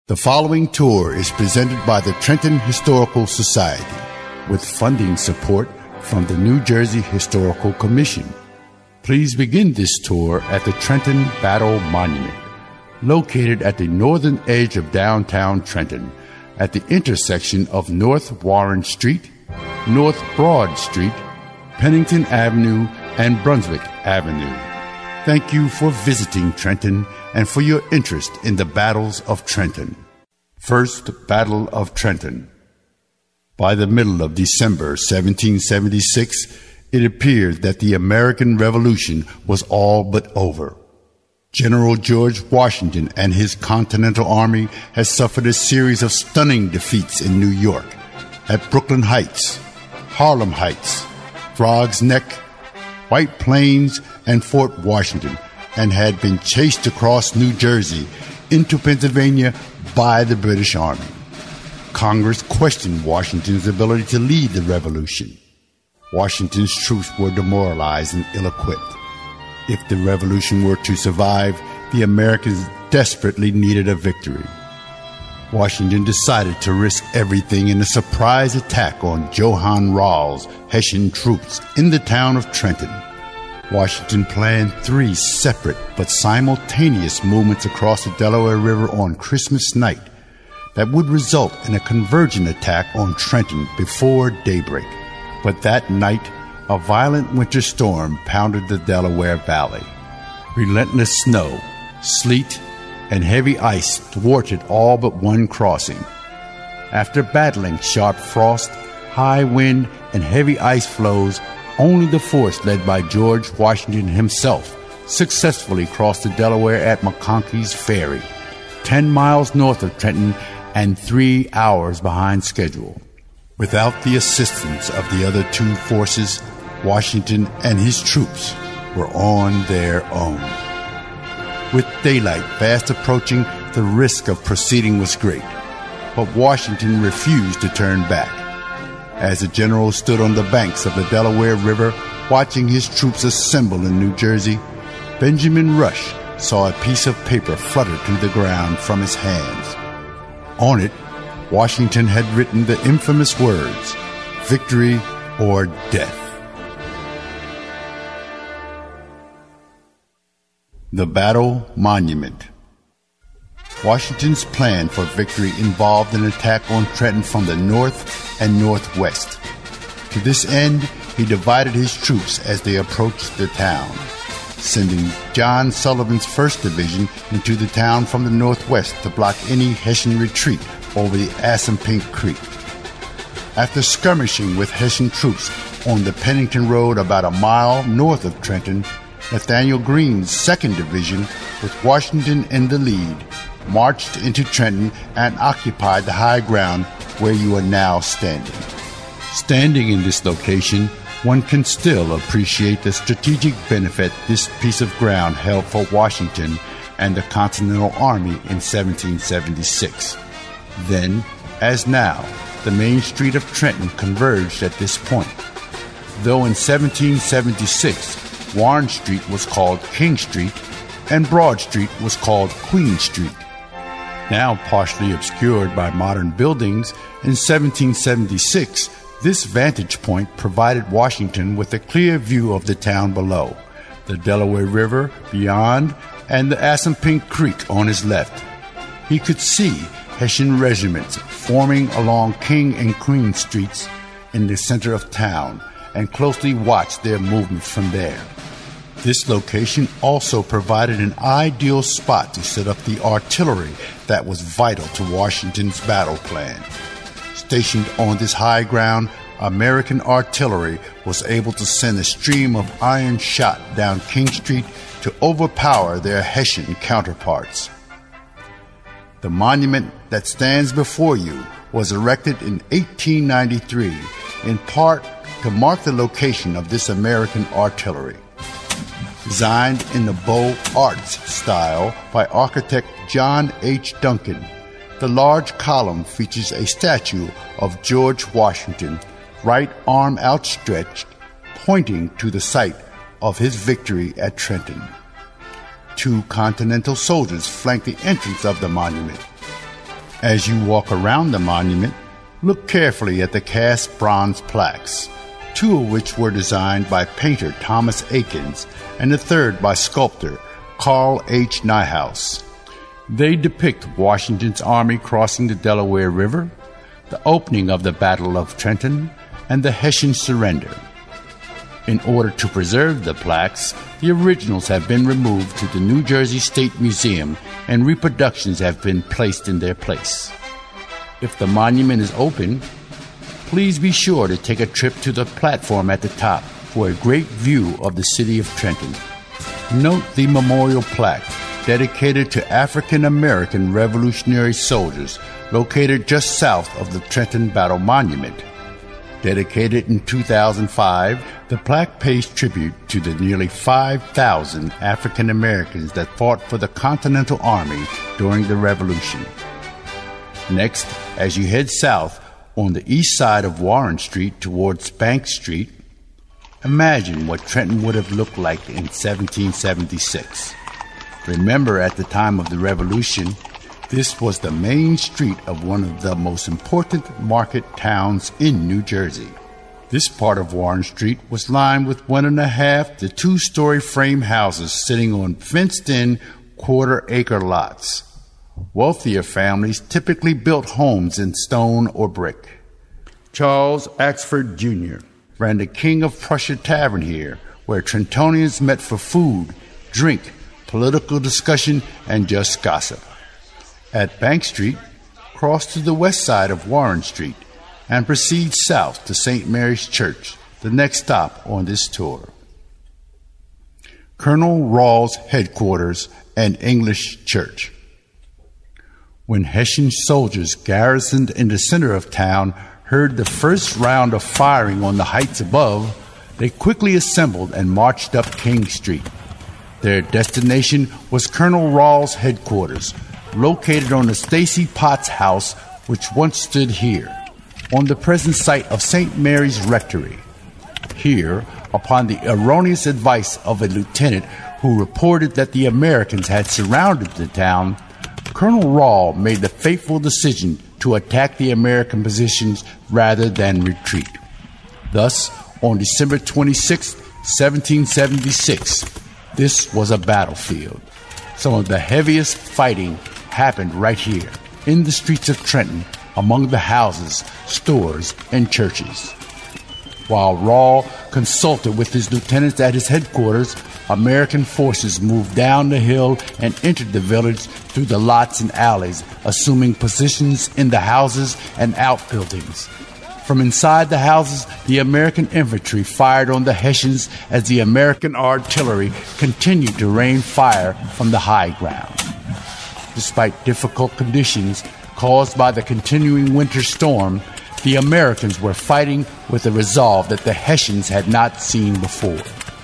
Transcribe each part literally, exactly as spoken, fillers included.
The following tour is presented by the Trenton Historical Society with funding support from the New Jersey Historical Commission. Please begin this tour at the Trenton Battle Monument, located at the northern edge of downtown Trenton, at the intersection of North Warren Street, North Broad Street, Pennington Avenue, and Brunswick Avenue. Thank you for visiting Trenton and for your interest in the battles of Trenton. First Battle of Trenton. By the middle of December seventeen seventy-six, it appeared that the American Revolution was all but over. General George Washington and his Continental Army had suffered a series of stunning defeats in New York, at Brooklyn Heights, Harlem Heights, Frog's Neck, White Plains, and Fort Washington, and had been chased across New Jersey into Pennsylvania by the British Army. Congress questioned Washington's ability to lead the revolution. Washington's troops were demoralized and ill-equipped. If the revolution were to survive, the Americans desperately needed a victory. Washington decided to risk everything in a surprise attack on Johann Rahl's Hessian troops in the town of Trenton. Washington planned three separate but simultaneous movements across the Delaware River on Christmas night that would result in a convergent attack on Trenton before daybreak. But that night, a violent winter storm pounded the Delaware Valley. Relentless snow, sleet, and heavy ice thwarted all but one crossing. After battling sharp frost, high wind, and heavy ice flows, only the force led by George Washington himself successfully crossed the Delaware at McConkey's Ferry, ten miles north of Trenton and three hours behind schedule. Without the assistance of the other two forces, Washington and his troops were on their own. With daylight fast approaching, the risk of proceeding was great, but Washington refused to turn back. As the general stood on the banks of the Delaware River watching his troops assemble in New Jersey, Benjamin Rush saw a piece of paper flutter to the ground from his hands. On it, Washington had written the infamous words, "Victory or Death." The Battle Monument. Washington's plan for victory involved an attack on Trenton from the north and northwest. To this end, he divided his troops as they approached the town, sending John Sullivan's first Division into the town from the northwest to block any Hessian retreat over the Assunpink Creek. After skirmishing with Hessian troops on the Pennington Road about a mile north of Trenton, Nathaniel Greene's second Division, with Washington in the lead, marched into Trenton and occupied the high ground where you are now standing. Standing in this location, one can still appreciate the strategic benefit this piece of ground held for Washington and the Continental Army in seventeen seventy-six. Then, as now, the main street of Trenton converged at this point. Though in seventeen seventy-six, Warren Street was called King Street and Broad Street was called Queen Street. Now partially obscured by modern buildings, in seventeen seventy-six, this vantage point provided Washington with a clear view of the town below, the Delaware River beyond, and the Assunpink Creek on his left. He could see Hessian regiments forming along King and Queen Streets in the center of town and closely watched their movements from there. This location also provided an ideal spot to set up the artillery that was vital to Washington's battle plan. Stationed on this high ground, American artillery was able to send a stream of iron shot down King Street to overpower their Hessian counterparts. The monument that stands before you was erected in eighteen ninety-three, in part to mark the location of this American artillery. Designed in the Beaux Arts style by architect John H. Duncan, the large column features a statue of George Washington, right arm outstretched, pointing to the site of his victory at Trenton. Two Continental soldiers flank the entrance of the monument. As you walk around the monument, look carefully at the cast bronze plaques, two of which were designed by painter Thomas Akins and the third by sculptor Carl H. Niehaus. They depict Washington's army crossing the Delaware River, the opening of the Battle of Trenton, and the Hessian surrender. In order to preserve the plaques, the originals have been removed to the New Jersey State Museum and reproductions have been placed in their place. If the monument is open, please be sure to take a trip to the platform at the top for a great view of the city of Trenton. Note the memorial plaque dedicated to African American Revolutionary soldiers located just south of the Trenton Battle Monument. Dedicated in two thousand five, the plaque pays tribute to the nearly five thousand African Americans that fought for the Continental Army during the Revolution. Next, as you head south on the east side of Warren Street towards Bank Street, imagine what Trenton would have looked like in seventeen seventy-six. Remember, at the time of the Revolution, this was the main street of one of the most important market towns in New Jersey. This part of Warren Street was lined with one and a half to two-story frame houses sitting on fenced-in quarter-acre lots. Wealthier families typically built homes in stone or brick. Charles Axford Junior ran the King of Prussia Tavern here, where Trentonians met for food, drink, political discussion, and just gossip. At Bank Street, cross to the west side of Warren Street and proceed south to Saint Mary's Church, the next stop on this tour. Colonel Rawls' headquarters and English Church. When Hessian soldiers garrisoned in the center of town heard the first round of firing on the heights above, they quickly assembled and marched up King Street. Their destination was Colonel Rawls' headquarters, located on the Stacy Potts House, which once stood here, on the present site of Saint Mary's Rectory. Here, upon the erroneous advice of a lieutenant who reported that the Americans had surrounded the town, Colonel Rawls made the fateful decision to attack the American positions rather than retreat. Thus, on December twenty-sixth, seventeen seventy-six, this was a battlefield. Some of the heaviest fighting happened right here, in the streets of Trenton, among the houses, stores, and churches. While Rawls consulted with his lieutenants at his headquarters, American forces moved down the hill and entered the village through the lots and alleys, assuming positions in the houses and outbuildings. From inside the houses, the American infantry fired on the Hessians as the American artillery continued to rain fire from the high ground. Despite difficult conditions caused by the continuing winter storm, the Americans were fighting with a resolve that the Hessians had not seen before.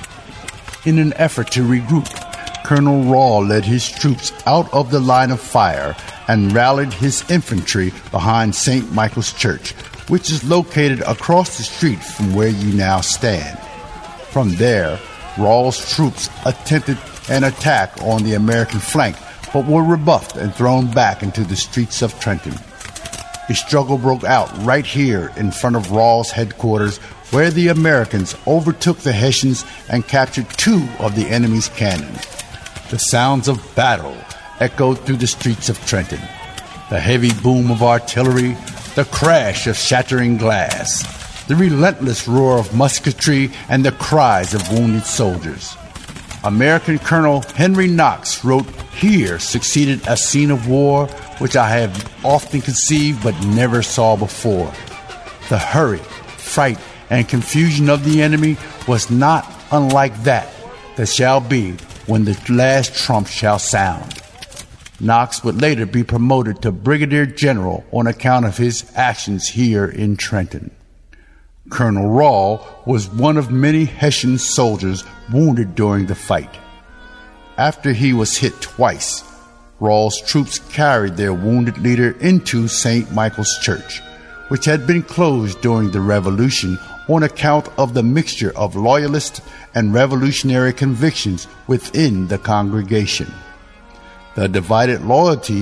In an effort to regroup, Colonel Rawls led his troops out of the line of fire and rallied his infantry behind Saint Michael's Church, which is located across the street from where you now stand. From there, Rawls' troops attempted an attack on the American flank, but were rebuffed and thrown back into the streets of Trenton. A struggle broke out right here in front of Rawls' headquarters, where the Americans overtook the Hessians and captured two of the enemy's cannon. The sounds of battle echoed through the streets of Trenton. The heavy boom of artillery, the crash of shattering glass, the relentless roar of musketry, and the cries of wounded soldiers. American Colonel Henry Knox wrote, "Here succeeded a scene of war which I have often conceived but never saw before. The hurry, fright, and confusion of the enemy was not unlike that that shall be when the last trump shall sound." Knox would later be promoted to brigadier general on account of his actions here in Trenton. Colonel Rawls was one of many Hessian soldiers wounded during the fight. After he was hit twice, Rawls' troops carried their wounded leader into Saint Michael's Church, which had been closed during the Revolution on account of the mixture of loyalist and revolutionary convictions within the congregation. The divided loyalties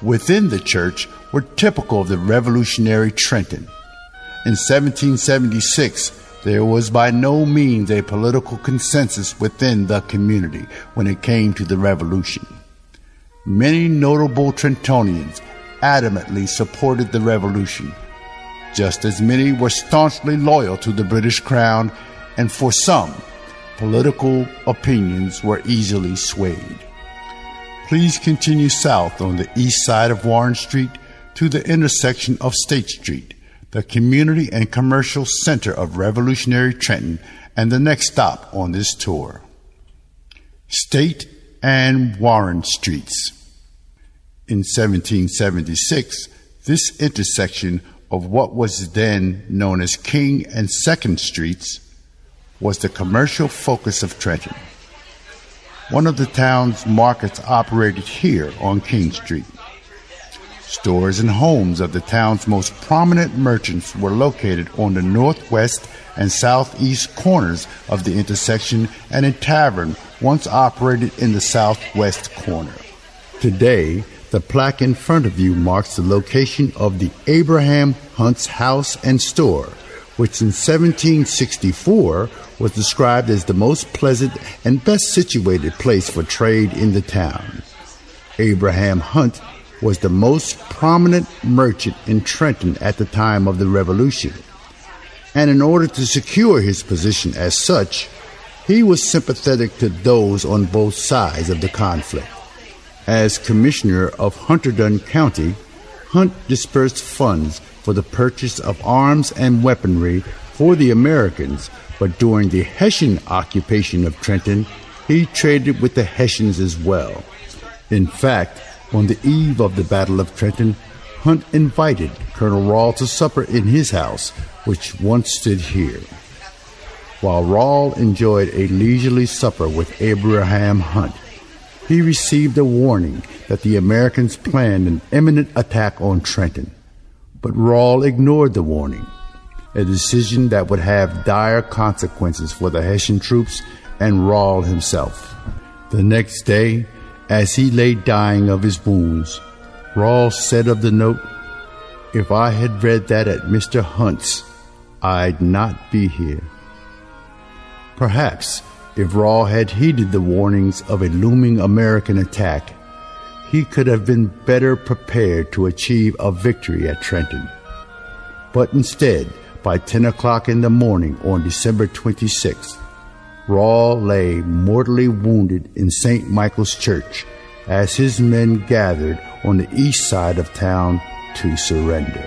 within the church were typical of the revolutionary Trenton. In seventeen seventy-six, there was by no means a political consensus within the community when it came to the revolution. Many notable Trentonians adamantly supported the revolution. Just as many were staunchly loyal to the British Crown, and for some, political opinions were easily swayed. Please continue south on the east side of Warren Street to the intersection of State Street, the community and commercial center of revolutionary Trenton, and the next stop on this tour. State and Warren Streets. In seventeen seventy-six, this intersection of what was then known as King and Second Streets was the commercial focus of Trenton. One of the town's markets operated here on King Street. Stores and homes of the town's most prominent merchants were located on the northwest and southeast corners of the intersection, and a tavern once operated in the southwest corner. Today, the plaque in front of you marks the location of the Abraham Hunt's house and store, which in seventeen sixty-four was described as the most pleasant and best situated place for trade in the town. Abraham Hunt was the most prominent merchant in Trenton at the time of the Revolution, and in order to secure his position as such, he was sympathetic to those on both sides of the conflict. As Commissioner of Hunterdon County, Hunt dispersed funds for the purchase of arms and weaponry for the Americans, but during the Hessian occupation of Trenton, he traded with the Hessians as well. In fact, on the eve of the Battle of Trenton, Hunt invited Colonel Rahl to supper in his house, which once stood here. While Rahl enjoyed a leisurely supper with Abraham Hunt, he received a warning that the Americans planned an imminent attack on Trenton. But Rahl ignored the warning, a decision that would have dire consequences for the Hessian troops and Rahl himself. The next day, as he lay dying of his wounds, Rahl said of the note, "If I had read that at Mister Hunt's, I'd not be here." Perhaps if Rahl had heeded the warnings of a looming American attack, he could have been better prepared to achieve a victory at Trenton. But instead, by ten o'clock in the morning on December twenty-sixth, Rahl lay mortally wounded in Saint Michael's Church as his men gathered on the east side of town to surrender.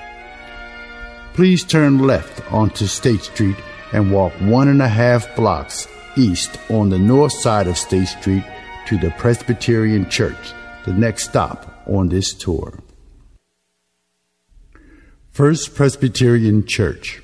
Please turn left onto State Street and walk one and a half blocks east on the north side of State Street to the Presbyterian Church, the next stop on this tour. First Presbyterian Church.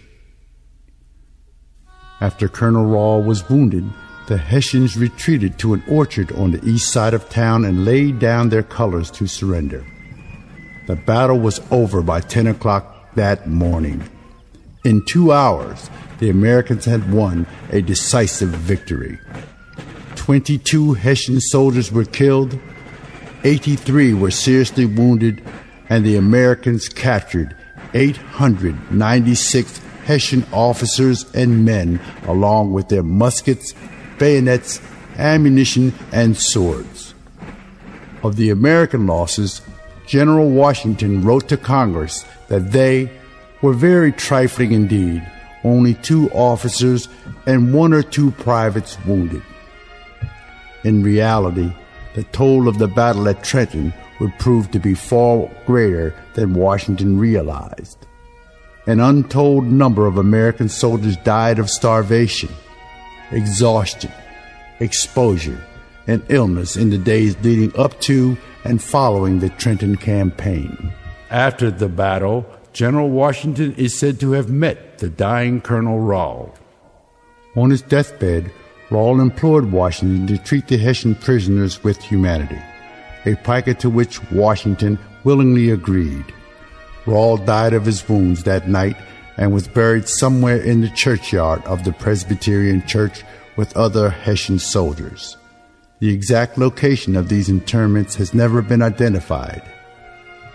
After Colonel Rahl was wounded, the Hessians retreated to an orchard on the east side of town and laid down their colors to surrender. The battle was over by ten o'clock that morning. In two hours, the Americans had won a decisive victory. Twenty-two Hessian soldiers were killed, eighty-three were seriously wounded, and the Americans captured eight hundred ninety-six Hessian officers and men, along with their muskets, bayonets, ammunition, and swords. Of the American losses, General Washington wrote to Congress that they were very trifling indeed, only two officers and one or two privates wounded. In reality, the toll of the battle at Trenton would prove to be far greater than Washington realized. An untold number of American soldiers died of starvation, exhaustion, exposure, and illness in the days leading up to and following the Trenton campaign. After the battle, General Washington is said to have met the dying Colonel Rahl. On his deathbed, Rahl implored Washington to treat the Hessian prisoners with humanity, a pica to which Washington willingly agreed. Rahl died of his wounds that night and was buried somewhere in the churchyard of the Presbyterian Church with other Hessian soldiers. The exact location of these interments has never been identified.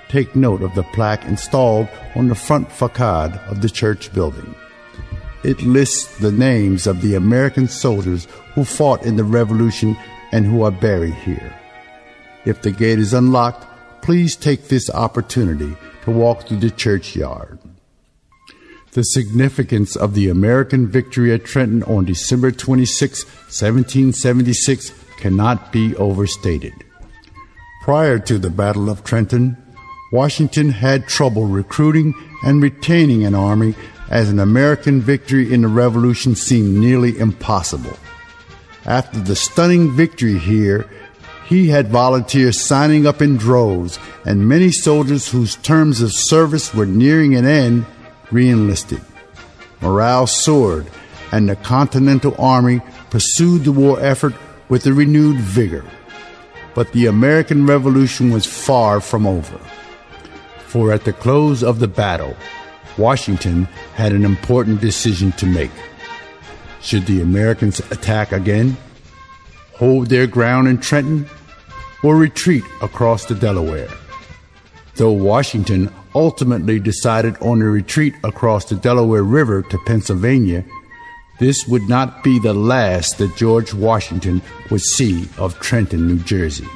take note of the plaque installed on the front facade of the church building. It lists the names of the American soldiers who fought in the Revolution and who are buried here. If the gate is unlocked, please take this opportunity to walk through the churchyard. The significance of the American victory at Trenton on December twenty-sixth, seventeen seventy-six cannot be overstated. Prior to the Battle of Trenton, Washington had trouble recruiting and retaining an army, as an American victory in the Revolution seemed nearly impossible. After the stunning victory here, he had volunteers signing up in droves, and many soldiers whose terms of service were nearing an end re-enlisted. Morale soared, and the Continental Army pursued the war effort with a renewed vigor. But the American Revolution was far from over. For at the close of the battle, Washington had an important decision to make. Should the Americans attack again, hold their ground in Trenton, or retreat across the Delaware? Though Washington ultimately decided on a retreat across the Delaware River to Pennsylvania, this would not be the last that George Washington would see of Trenton, New Jersey.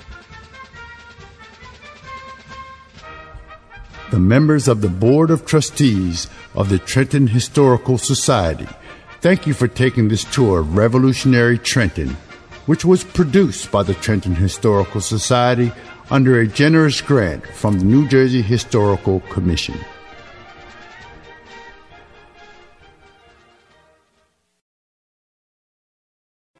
The members of the Board of Trustees of the Trenton Historical Society thank you for taking this tour of revolutionary Trenton, which was produced by the Trenton Historical Society under a generous grant from the New Jersey Historical Commission.